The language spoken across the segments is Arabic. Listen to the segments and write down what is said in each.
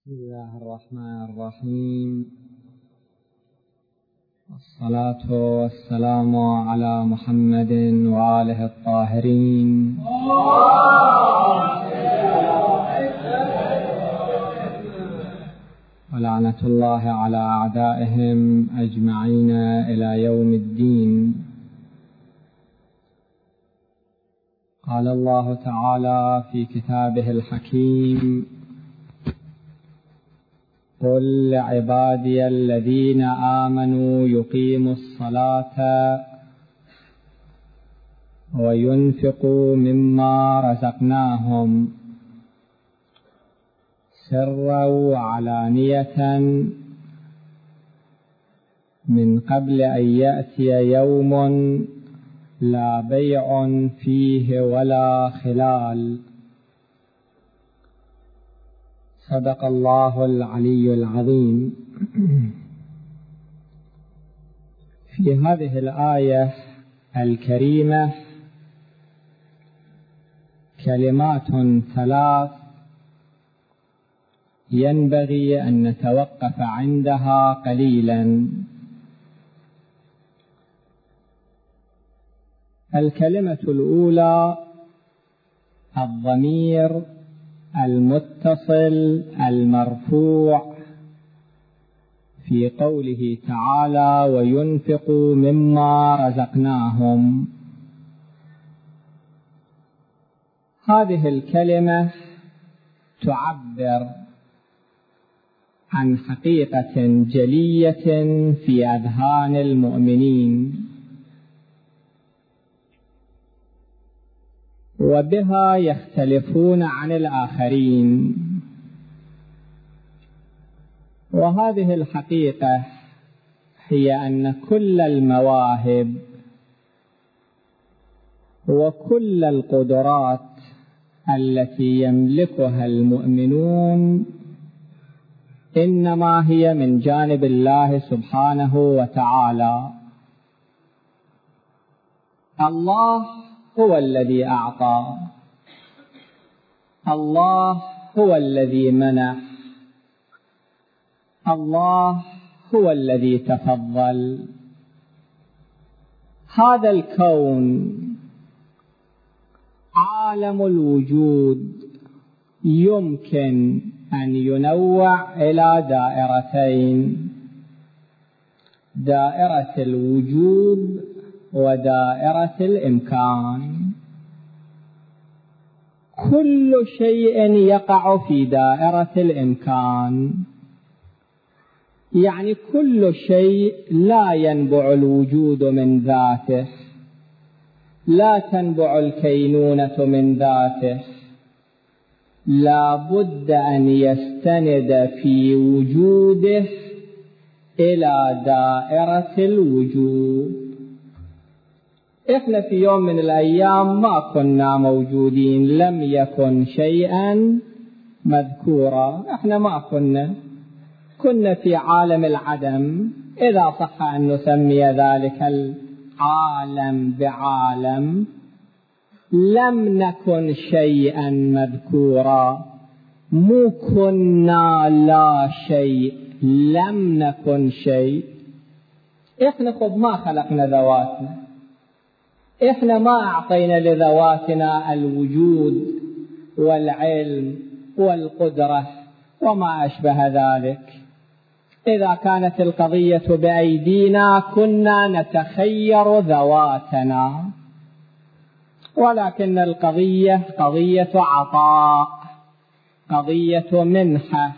بسم الله الرحمن الرحيم، والصلاة والسلام على محمد وآله الطاهرين، ولعنة الله على أعدائهم أجمعين إلى يوم الدين. قال الله تعالى في كتابه الحكيم: قل لعبادي الذين آمنوا يقيموا الصلاة وينفقوا مما رزقناهم سرا وعلانية من قبل أن يأتي يوم لا بيع فيه ولا خلال. صدق الله العلي العظيم. في هذه الآية الكريمة كلمات ثلاث ينبغي أن نتوقف عندها قليلا. الكلمة الأولى الضمير المتصل المرفوع في قوله تعالى: وينفقوا مما رزقناهم. هذه الكلمة تعبر عن حقيقة جلية في أذهان المؤمنين، وبها يختلفون عن الآخرين. وهذه الحقيقة هي أن كل المواهب وكل القدرات التي يملكها المؤمنون إنما هي من جانب الله سبحانه وتعالى. الله هو الذي أعطى، الله هو الذي منح، الله هو الذي تفضل. هذا الكون عالم الوجود يمكن أن ينوع إلى دائرتين: دائرة الوجود ودائرة الإمكان. كل شيء يقع في دائرة الإمكان، يعني كل شيء لا ينبع الوجود من ذاته، لا تنبع الكينونة من ذاته، لا بد أن يستند في وجوده إلى دائرة الوجود. إحنا في يوم من الأيام ما كنا موجودين، لم يكن شيئا مذكورا، إحنا ما كنا في عالم العدم، إذا صح أن نسمي ذلك العالم بعالم. لم نكن شيئا مذكورا، مو كنا لا شيء، لم نكن شيء. إحنا خب ما خلقنا ذواتنا، إحنا ما أعطينا لذواتنا الوجود والعلم والقدرة وما أشبه ذلك. إذا كانت القضية بأيدينا كنا نتخير ذواتنا، ولكن القضية قضية عطاء، قضية منحة.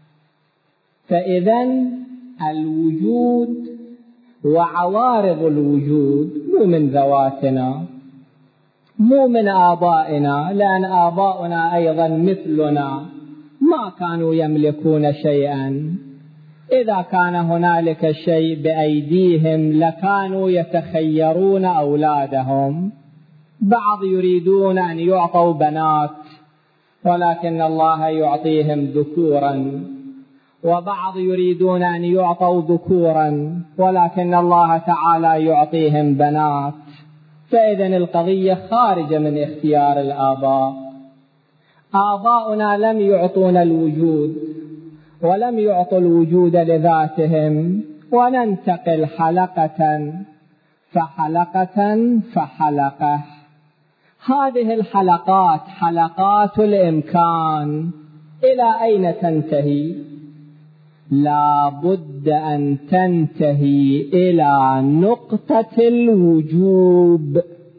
فإذن الوجود وعوارض الوجود مو من ذواتنا، مو من آبائنا، لأن آباؤنا أيضا مثلنا ما كانوا يملكون شيئا. إذا كان هنالك شيء بأيديهم لكانوا يتخيرون أولادهم. بعض يريدون أن يعطوا بنات ولكن الله يعطيهم ذكورا، وبعض يريدون أن يعطوا ذكورا ولكن الله تعالى يعطيهم بنات. فإذن القضية خارجة من اختيار الآباء. آباؤنا لم يعطونا الوجود، ولم يعطوا الوجود لذاتهم. وننتقل حلقة فحلقة فحلقة. هذه الحلقات حلقات الإمكان إلى أين تنتهي؟ لا بد أن تنتهي إلى نقطة الوجوب.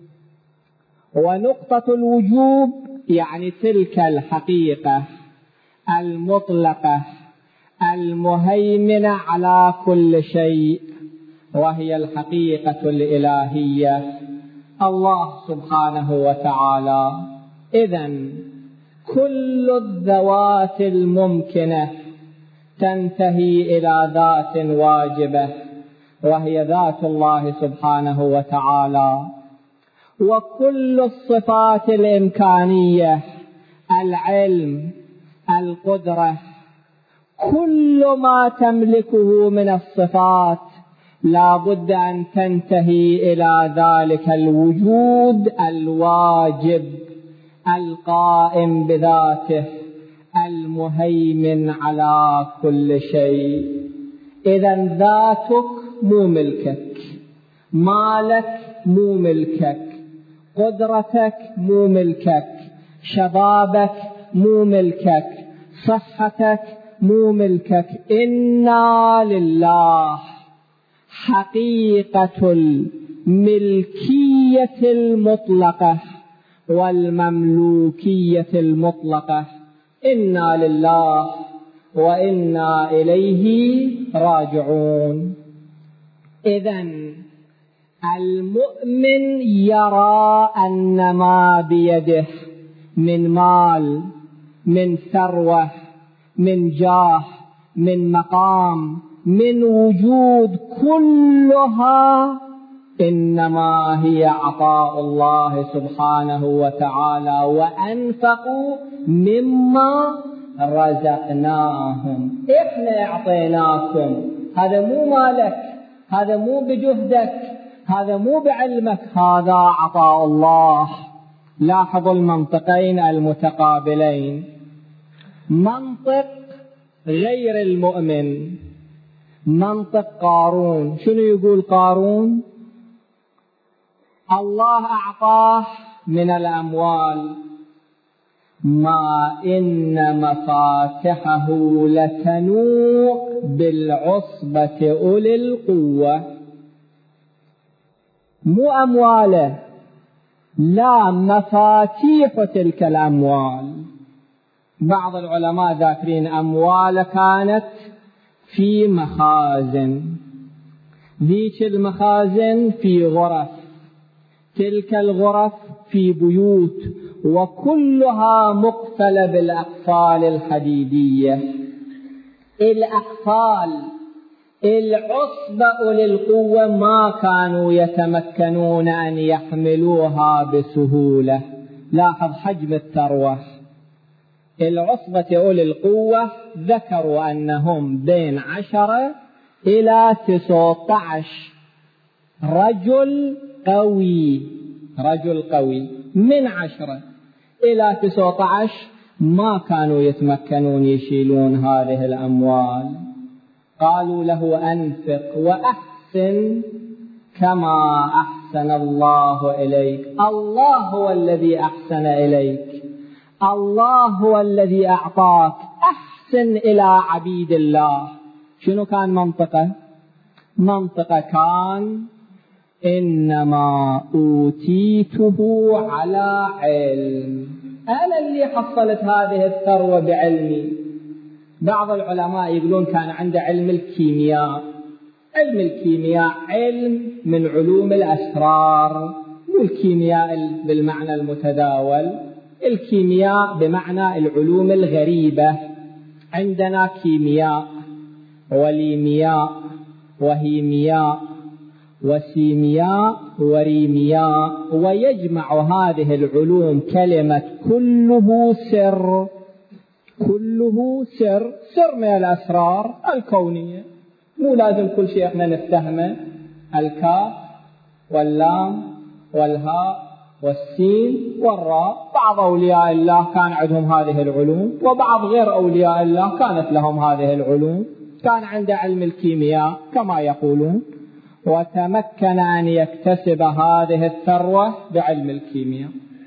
ونقطة الوجوب يعني تلك الحقيقة المطلقة المهيمنة على كل شيء، وهي الحقيقة الإلهية، الله سبحانه وتعالى. إذن كل الذوات الممكنة تنتهي إلى ذات واجبة، وهي ذات الله سبحانه وتعالى. وكل الصفات الإمكانية، العلم، القدرة، كل ما تملكه من الصفات لا بد أن تنتهي إلى ذلك الوجود الواجب القائم بذاته المهيمن على كل شيء. إذن ذاتك مو ملكك، مالك مو ملكك، قدرتك مو ملكك، شبابك مو ملكك، صحتك مو ملكك. إنا لله. حقيقة الملكية المطلقة والمملوكية المطلقة. إنا لله وإنا إليه راجعون. إذن المؤمن يرى أن ما بيده من مال، من ثروة، من جاه، من مقام، من وجود، كلها إنما هي عطاء الله سبحانه وتعالى. وأنفقوا مما رزقناهم. إحنا أعطيناكم، هذا مو مالك، هذا مو بجهدك، هذا مو بعلمك، هذا عطاء الله. لاحظوا المنطقين المتقابلين. منطق غير المؤمن، منطق قارون. شنو يقول قارون؟ الله أعطاه من الأموال ما إن مفاتحه لتنوء بالعصبة أولي القوة. مو أمواله، لا، مفاتيح تلك الأموال. بعض العلماء ذاكرين أموال كانت في مخازن، ذيك المخازن في غرف، تلك الغرف في بيوت، وكلها مقفلة بالأقفال الحديدية. الأقفال العصبة أولي القوة ما كانوا يتمكنون أن يحملوها بسهولة. لاحظ حجم الثروة. العصبة أولي القوة ذكروا أنهم بين 10 إلى 19 رجل قوي. رجل قوي من 10 إلى 19 ما كانوا يتمكنون يشيلون هذه الأموال. قالوا له أنفق وأحسن كما أحسن الله إليك. الله هو الذي أحسن إليك، الله هو الذي أعطاك. أحسن إلى عبيد الله. شنو كان منطقة؟ منطقة كان إنما أوتيته على علم، أنا اللي حصلت هذه الثروة بعلمي. بعض العلماء يقولون كان عنده علم الكيمياء. علم الكيمياء علم من علوم الأسرار، مو الكيمياء بالمعنى المتداول، الكيمياء بمعنى العلوم الغريبة. عندنا كيمياء وليمياء وهيمياء وسيمياء وريمياء، ويجمع هذه العلوم كلمة كله سر. كله سر، سر من الأسرار الكونية. مو لازم كل شيء احنا نفتهمه. الكاف واللام والهاء والسين والراء. بعض أولياء الله كان عندهم هذه العلوم، وبعض غير أولياء الله كانت لهم هذه العلوم. كان عنده علم الكيمياء كما يقولون، وتمكن أن يكتسب هذه الثروة بعلم الكيمياء.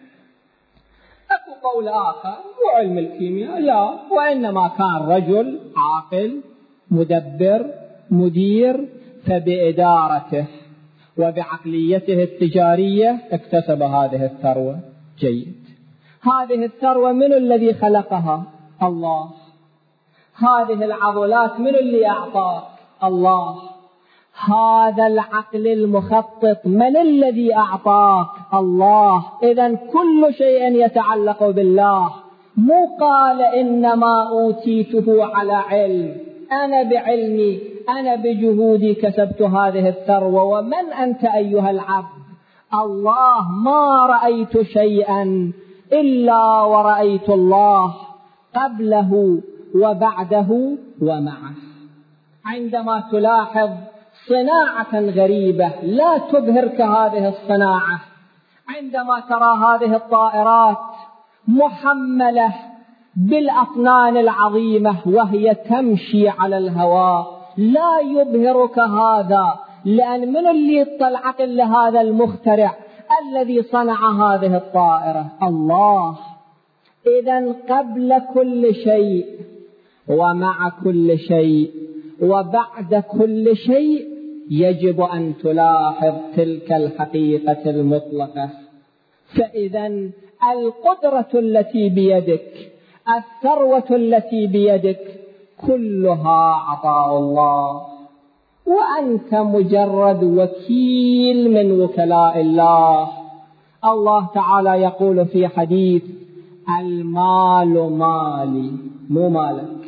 أكو قول آخر مو علم الكيمياء، لا، وإنما كان رجل عاقل مدبر مدير، فبإدارته وبعقليته التجارية اكتسب هذه الثروة. جيد. هذه الثروة من الذي خلقها؟ الله. هذه العضلات من اللي أعطاك؟ الله. هذا العقل المخطط من الذي أعطاك؟ الله. إذن كل شيء يتعلق بالله. مو قال إنما أوتيته على علم، أنا بعلمي أنا بجهودي كسبت هذه الثروة. ومن أنت أيها العبد؟ الله. ما رأيت شيئا إلا ورأيت الله قبله وبعده ومعه. عندما تلاحظ صناعة غريبة لا تبهرك هذه الصناعة، عندما ترى هذه الطائرات محملة بالأطنان العظيمة وهي تمشي على الهواء، لا يبهرك هذا، لأن من اللي يطلعك لهذا المخترع الذي صنع هذه الطائرة؟ الله. إذن قبل كل شيء ومع كل شيء وبعد كل شيء يجب أن تلاحظ تلك الحقيقة المطلقة. فإذن القدرة التي بيدك، الثروة التي بيدك، كلها عطاء الله، وأنت مجرد وكيل من وكلاء الله. الله تعالى يقول في حديث: المال مالي، مو مالك،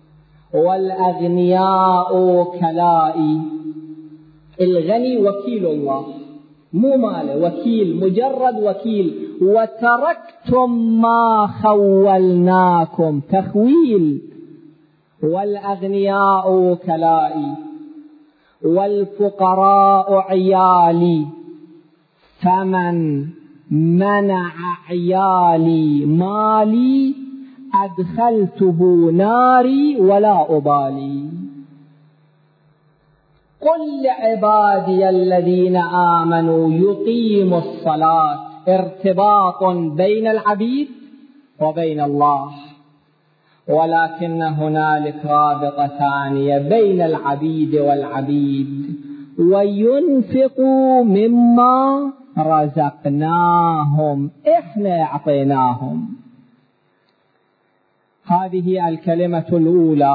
والأغنياء وكلائي. الغني وكيل الله، مو ماله، وكيل، مجرد وكيل. وتركتم ما خولناكم، تخويل. والأغنياء وكلائي والفقراء عيالي، فمن منع عيالي مالي أدخلته ناري ولا أبالي. قل لعبادي الذين آمنوا يقيموا الصلاة. ارتباط بين العبيد وبين الله، ولكن هنالك رابطة ثانية بين العبيد والعبيد. وينفقوا مما رزقناهم، إحنا أعطيناهم. هذه الكلمة الأولى.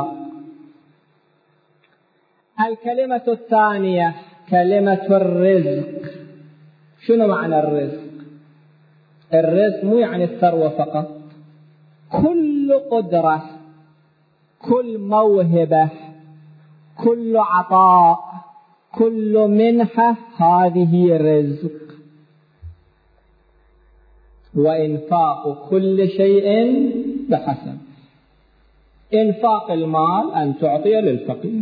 الكلمة الثانية كلمة الرزق. شنو معنى الرزق؟ الرزق مو يعني الثروة فقط، كل قدرة، كل موهبة، كل عطاء، كل منحة، هذه رزق. وإنفاق كل شيء بحسب. إنفاق المال أن تعطي للفقير،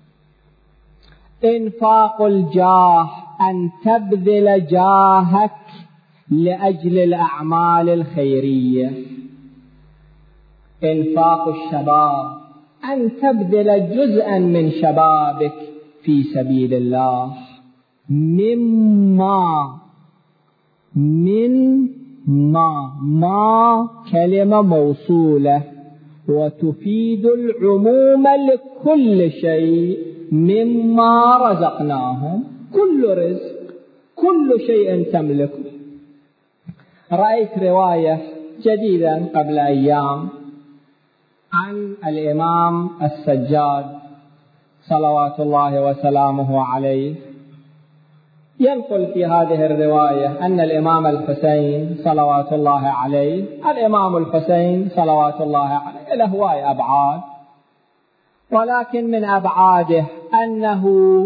إنفاق الجاه أن تبذل جاهك لأجل الأعمال الخيرية، إنفاق الشباب أن تبذل جزءا من شبابك في سبيل الله. ما كلمة موصولة وتفيد العموم لكل شيء. مما رزقناهم، كل رزق، كل شيء تملكه. رأيت رواية جديدة قبل أيام عن الإمام السجاد صلوات الله وسلامه عليه، ينقل في هذه الرواية أن الإمام الحسين صلوات الله عليه، الإمام الحسين صلوات الله عليه له هواية أبعاد، ولكن من أبعاده أنه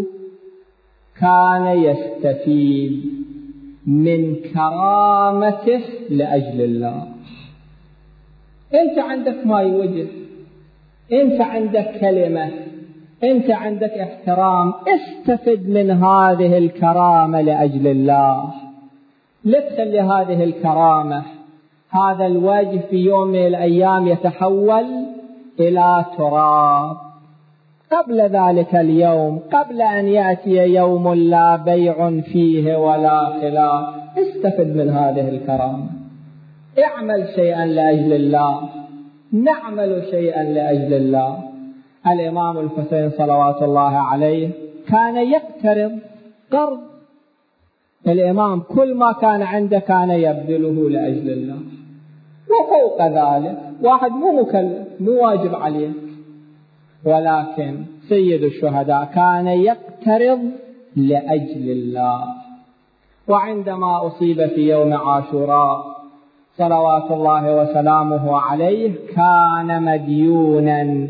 كان يستفيد من كرامته لأجل الله. أنت عندك ما يوجه، أنت عندك كلمة، أنت عندك احترام، استفد من هذه الكرامة لأجل الله. لتخلي هذه الكرامة، هذا الوجه في يوم من الأيام يتحول إلى تراب. قبل ذلك اليوم، قبل أن يأتي يوم لا بيع فيه ولا خلاف، استفد من هذه الكرامة، اعمل شيئا لأجل الله، نعمل شيئا لأجل الله. الإمام الحسين صلوات الله عليه كان يقترض قرض، الإمام كل ما كان عنده كان يبذله لأجل الله. وفوق ذلك واحد مو مكلف، مو واجب عليه، ولكن سيد الشهداء كان يقترض لأجل الله. وعندما أصيب في يوم عاشوراء صلوات الله وسلامه عليه كان مديونا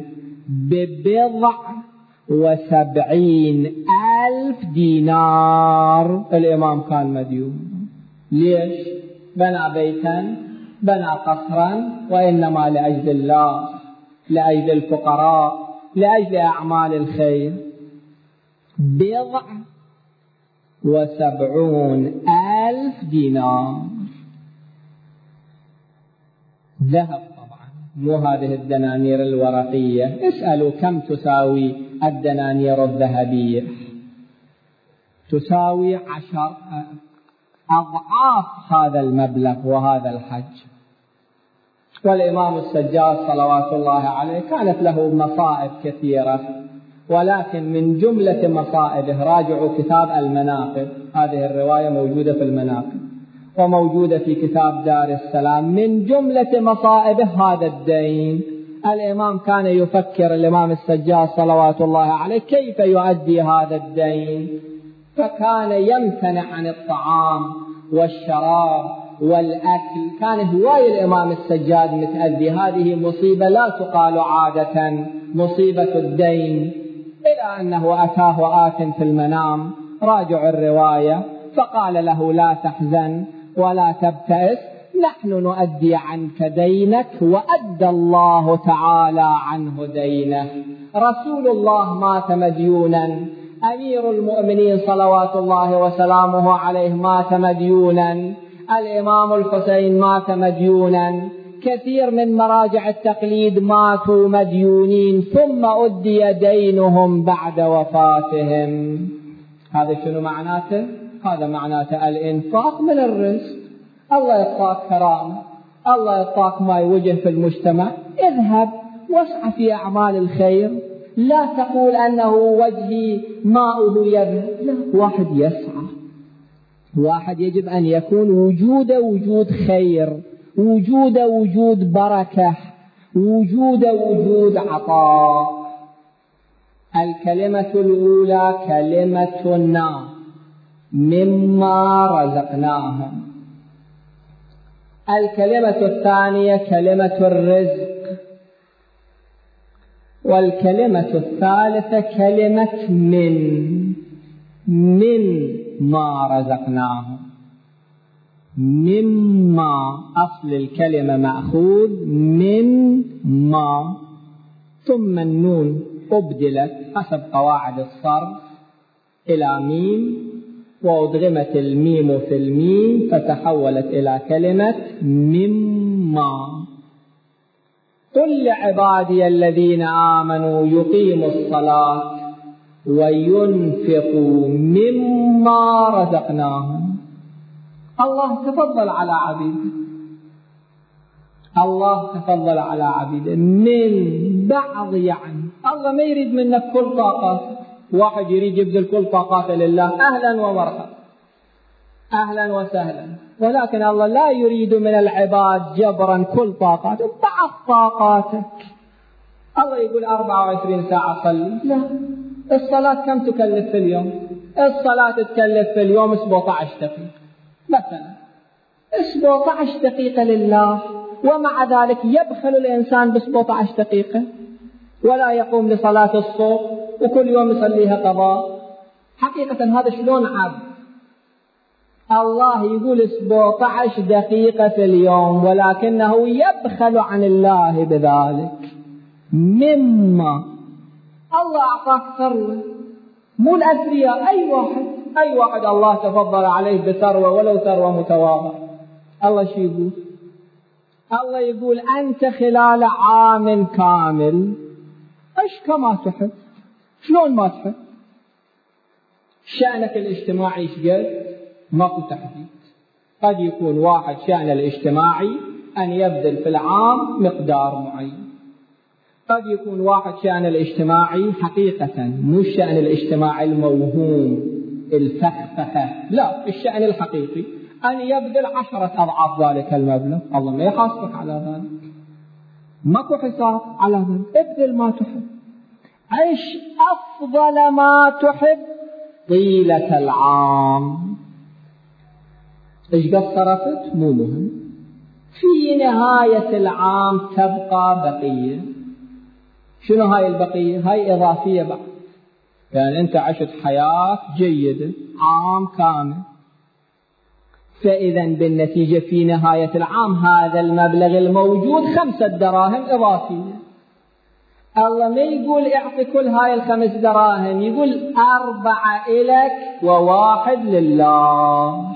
ب70,000 دينار. الإمام كان مديون. ليش؟ بنى بيتا، بنى قصرا، وإنما لأجل الله، لأجل الفقراء، لأجل أعمال الخير. 70,000 دينار ذهب طبعا، مو هذه الدنانير الورقية. اسألوا كم تساوي الدنانير الذهبية، تساوي 10 أضعاف هذا المبلغ وهذا الحج. والإمام السجاد صلوات الله عليه كانت له مصائب كثيرة، ولكن من جملة مصائبه، راجعوا كتاب المناقب، هذه الرواية موجودة في المناقب وموجودة في كتاب دار السلام. من جملة مصائبه هذا الدين. الإمام كان يفكر، الإمام السجاد صلوات الله عليه، كيف يؤدي هذا الدين، فكان يمتنع عن الطعام والشراب والأكل. كان هواية الإمام السجاد متأذي. هذه مصيبة لا تقال عادة، مصيبة الدين. إلى أنه أتاه آت في المنام، راجع الرواية، فقال له: لا تحزن ولا تبتئس، نحن نؤدي عنك دينك وأدى الله تعالى عنه دينه. رسول الله مات مديونا، أمير المؤمنين صلوات الله وسلامه عليه مات مديونا، الإمام الحسين مات مديونا، كثير من مراجع التقليد ماتوا مديونين، ثم أدي دينهم بعد وفاتهم. هذا شنو معناته؟ هذا معناته الإنفاق من الرزق. الله يعطاك كرامة، الله يعطاك ما يوجه في المجتمع، اذهب واسعى في أعمال الخير. لا تقول أنه وجهي ماؤه يذهب، لا، واحد يسعى، واحد يجب أن يكون وجود خير، وجود بركة، وجود عطاء. الكلمة الأولى كلمتنا مما رزقناهم، الكلمة الثانية كلمة الرزق، والكلمة الثالثة كلمة من ما رزقناهم. مما، أصل الكلمة مأخوذ من ما، ثم النون أبدلت حسب قواعد الصرف إلى ميم، وأدغمت الميم في الميم فتحولت إلى كلمة مما. قل لعبادي الذين آمنوا يقيموا الصلاة وينفقوا مما رزقناهم. الله تفضل على عبيده، الله تفضل على عبيده من بعض. يعني الله ما يريد منك كل طاقاتك. واحد يريد يبذل كل طاقاته لله، أهلا ومرحبا، أهلا وسهلا، ولكن الله لا يريد من العباد جبرا كل طاقاتك، بعض طاقاتك. الله يقول 24 ساعة صلي، لا. الصلاة كم تكلف في اليوم؟ الصلاة تكلف في اليوم 17 دقيقة مثلا، 17 دقيقة لله، ومع ذلك يبخل الإنسان ب 17 دقيقة ولا يقوم لصلاة الصبح وكل يوم يصليها قضاء. حقيقة هذا شلون عبد؟ الله يقول 17 دقيقة في اليوم، ولكنه يبخل عن الله بذلك. مما الله أعطاك ثروة، مو الأثرياء، أي واحد أي واحد الله تفضل عليه بثروة ولو ثروة متواضعة، الله شو يقول؟ الله يقول أنت خلال عام كامل عش كما تحب. شلون ما تحب؟ شأنك الاجتماعي شقد؟ ماكو تحديد. قد يكون واحد شأن الاجتماعي أن يبذل في العام مقدار معين، قد يكون واحد شأن الاجتماعي حقيقة مو الشأن الاجتماعي الموهوم الفخفخة، لا، الشأن الحقيقي أن يبذل 10 أضعاف ذلك المبلغ. الله ما يحاسبك على ذلك، ماكو حساب على ذلك. ابذل ما تحب، عيش أفضل ما تحب طيلة العام. إيش قد صرفت مو مهم، في نهاية العام تبقى بقية. شنو هاي البقية؟ هاي إضافية بعد، يعني أنت عشت حياة جيدة عام كامل، فإذا بالنتيجة في نهاية العام هذا المبلغ الموجود 5 دراهم إضافية. الله ما يقول اعطي كل هاي 5 دراهم، يقول 4 إلك و1 لله.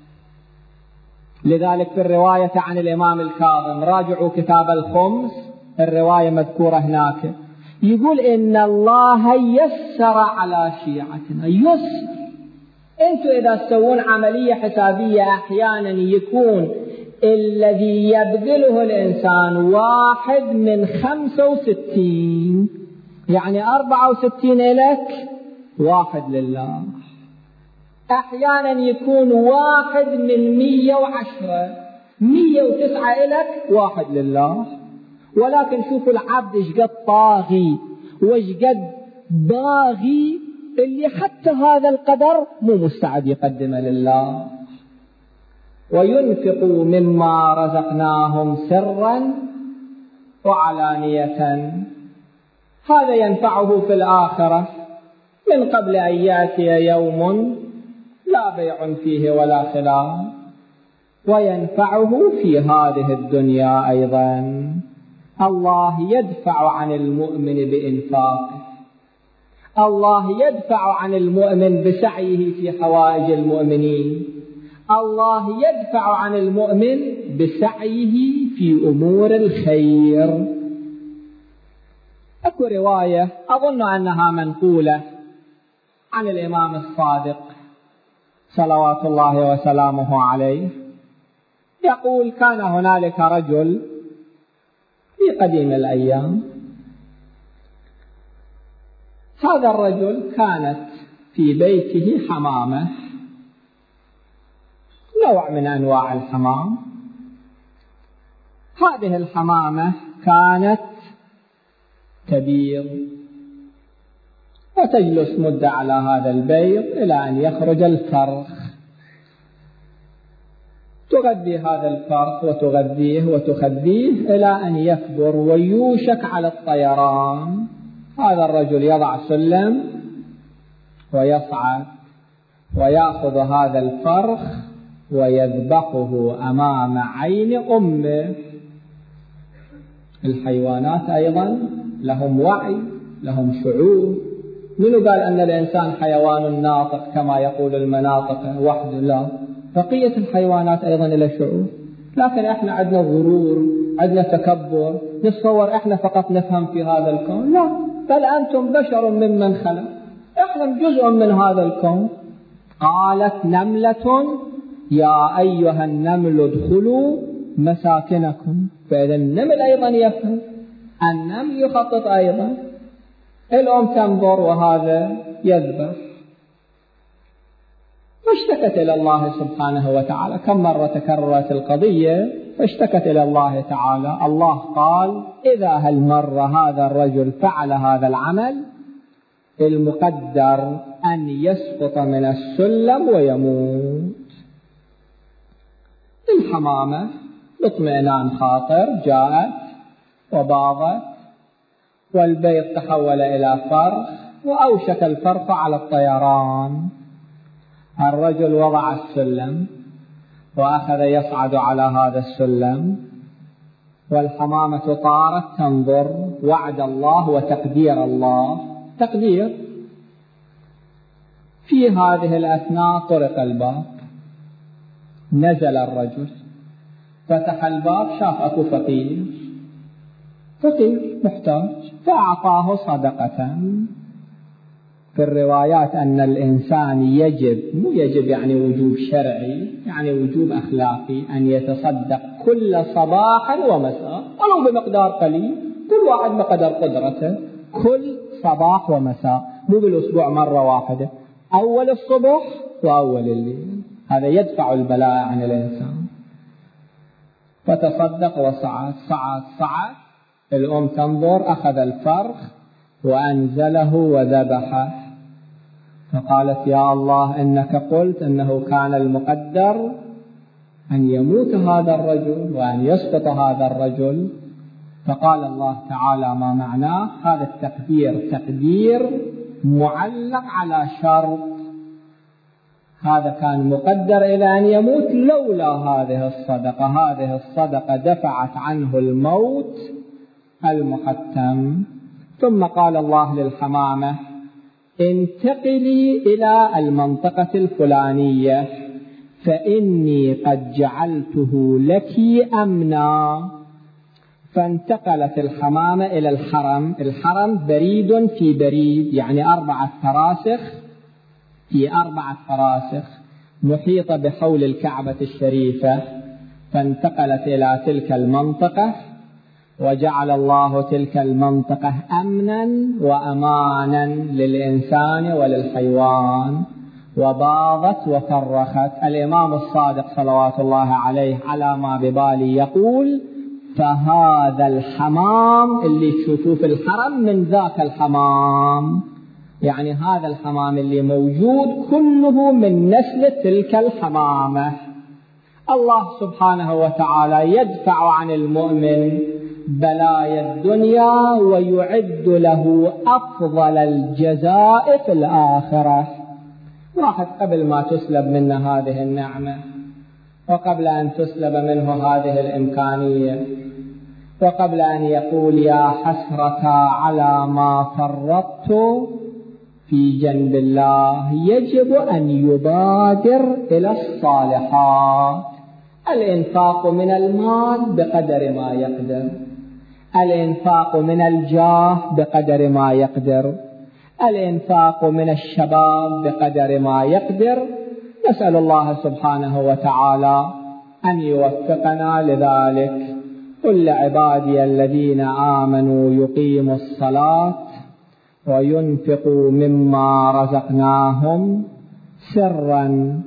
لذلك في الرواية عن الإمام الكاظم، راجعوا كتاب الخمس، الرواية مذكورة هناك، يقول إن الله يسر على شيعتنا. يسر، أنتوا إذا تسوون عملية حسابية أحيانا يكون الذي يبذله الإنسان 1 من 65، يعني 64 إلك 1 لله. أحيانا يكون 1 من 110، 109 إلك 1 لله. ولكن شوفوا العبد ايش قد طاغي وايش قد باغي اللي حتى هذا القدر مو مستعد يقدمه لله. وينفقوا مما رزقناهم سرا وعلانية، هذا ينفعه في الآخرة من قبل أن يأتي يوم لا بيع فيه ولا خلال، وينفعه في هذه الدنيا أيضا. الله يدفع عن المؤمن بإنفاقه، الله يدفع عن المؤمن بسعيه في حوائج المؤمنين، الله يدفع عن المؤمن بسعيه في أمور الخير. أكو رواية أظن أنها منقولة عن الإمام الصادق صلوات الله وسلامه عليه، يقول كان هنالك رجل في قديم الأيام، هذا الرجل كانت في بيته حمامة، نوع من أنواع الحمام. هذه الحمامة كانت تبيض وتجلس مدة على هذا البيض إلى أن يخرج الفرخ، تغذي هذا الفرخ وتغذيه وتخذيه إلى أن يكبر ويوشك على الطيران. هذا الرجل يضع سلم ويصعد ويأخذ هذا الفرخ ويذبحه أمام عين أمه. الحيوانات أيضا لهم وعي، لهم شعور. منو قال أن الإنسان حيوان ناطق كما يقول المناطق وحده؟ لا، بقية الحيوانات أيضا لها شعور. لكن إحنا عندنا غرور، عندنا تكبر، نتصور إحنا فقط نفهم في هذا الكون. لا، بل أنتم بشر ممن خلق، إحنا جزء من هذا الكون. قالت نملة يا أيها النمل ادخلوا مساكنكم. فإذا النمل أيضا يفهم، النمل يخطط أيضا. الأم تنظر وهذا يذبح. فاشتكت إلى الله سبحانه وتعالى. كم مرة تكررت القضية؟ فاشتكت إلى الله تعالى. الله قال إذا هالمرة هذا الرجل فعل هذا العمل المقدر أن يسقط من السلم ويموت. الحمامة باطمئنان خاطر جاءت وباضت، والبيض تحول إلى فرخ وأوشك الفرخ على الطيران. الرجل وضع السلم وأخذ يصعد على هذا السلم، والحمامة طارت تنظر. وعد الله وتقدير الله، تقدير. في هذه الأثناء طرق الباب، نزل الرجل فتح الباب، شاف أكو فقير محتاج فأعطاه صدقة. في الروايات أن الإنسان مو يجب يعني وجوب شرعي، يعني وجوب أخلاقي، أن يتصدق كل صباح ومساء ولو بمقدار قليل، كل واحد بقدر قدرته، كل صباح ومساء، مو بالأسبوع مرة واحدة، أول الصبح وأول الليل. هذا يدفع البلاء عن الإنسان. فتصدق وصعد صعد. الأم تنظر، أخذ الفرخ وأنزله وذبحه، فقالت يا الله إنك قلت إنه كان المقدر أن يموت هذا الرجل وأن يسقط هذا الرجل. فقال الله تعالى ما معناه؟ هذا التقدير تقدير معلق على شرط، هذا كان مقدر إلى أن يموت لولا هذه الصدقة. هذه الصدقة دفعت عنه الموت المحتم. ثم قال الله للحمامة انتقلي إلى المنطقة الفلانية فإني قد جعلته لك أمنا. فانتقلت الحمامة إلى الحرم. الحرم بريد في بريد، يعني 4 فراسخ في 4 فراسخ محيطة بحول الكعبة الشريفة. فانتقلت إلى تلك المنطقة، وجعل الله تلك المنطقة أمنا وأمانا للإنسان وللحيوان، وباضت وفرخت. الإمام الصادق صلوات الله عليه على ما ببالي يقول فهذا الحمام اللي تشوفوه في الحرم من ذاك الحمام، يعني هذا الحمام اللي موجود كله من نسل تلك الحمامة. الله سبحانه وتعالى يدفع عن المؤمن بلايا الدنيا ويعد له أفضل الجزاء في الآخرة. واحد قبل ما تسلب منه هذه النعمة، وقبل أن تسلب منه هذه الإمكانية، وقبل أن يقول يا حسرة على ما فرطت في جنب الله، يجب أن يبادر إلى الصالحات. الإنفاق من المال بقدر ما يقدر، الإنفاق من الجاه بقدر ما يقدر، الإنفاق من الشباب بقدر ما يقدر. نسأل الله سبحانه وتعالى أن يوفقنا لذلك. قل عبادي الذين آمنوا يقيموا الصلاة وينفقوا مما رزقناهم سرا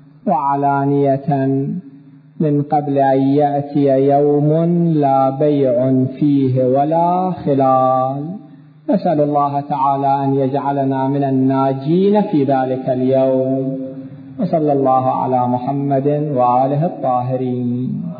وعلانية من قبل أن يأتي يوم لا بيع فيه ولا خلال. نسأل الله تعالى أن يجعلنا من الناجين في ذلك اليوم. وصلى الله على محمد وآله الطاهرين.